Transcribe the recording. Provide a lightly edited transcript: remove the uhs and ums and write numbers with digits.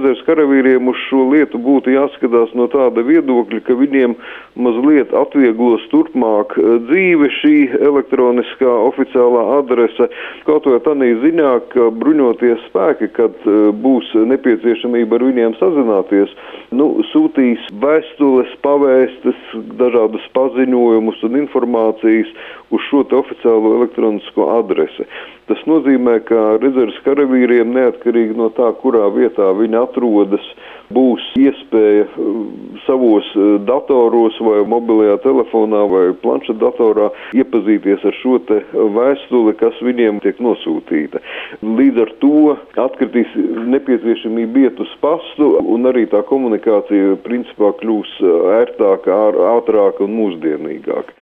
rezerves karavīriem uz šo lietu būtu jāskatās no tāda viedokļa, ka viņiem mazliet atvieglos turpmāk dzīve šī elektroniskā oficiālā adrese, kaut vai tādā ziņā, ka bruņoties spēki, kad būs nepieciešamība ar viņiem sazināties, sūtīs vēstules, pavēstes, dažādus paziņojumus un informācijas uz šo oficiālo elektronisko adresi. Tas nozīmē, ka rezerves karavīriem neatkarīgi no tā, kurā vietā viņi atrodas, būs iespēja savos datoros vai mobilajā telefonā vai planšetdatorā iepazīties ar šo vēstuli, kas viņiem tiek nosūtīta. Līdz ar to atkritīs nepieciešamība iet uz pastu un arī tā komunikācija principā kļūs ērtāka, ātrāka un mūsdienīgāka.